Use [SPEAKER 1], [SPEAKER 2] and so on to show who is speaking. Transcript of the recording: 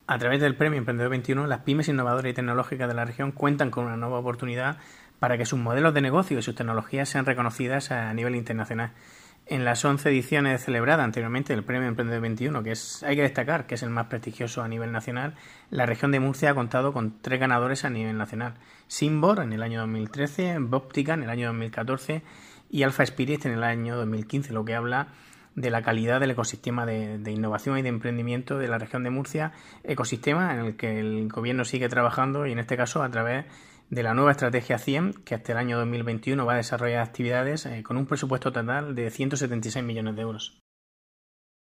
[SPEAKER 1] A través del Premio Emprendedor 21, las pymes innovadoras y tecnológicas de la región cuentan con una nueva oportunidad para que sus modelos de negocio y sus tecnologías sean reconocidas a nivel internacional. En las 11 ediciones celebradas anteriormente del Premio Emprendedor 21, hay que destacar que es el más prestigioso a nivel nacional, la región de Murcia ha contado con 3 ganadores a nivel nacional. Simbor en el año 2013, Boptica en el año 2014 y Alpha Spirit en el año 2015, lo que habla de la calidad del ecosistema de innovación y de emprendimiento de la región de Murcia, ecosistema en el que el gobierno sigue trabajando y en este caso a través de la nueva estrategia 100, que hasta el año 2021 va a desarrollar actividades con un presupuesto total de 176 millones de euros.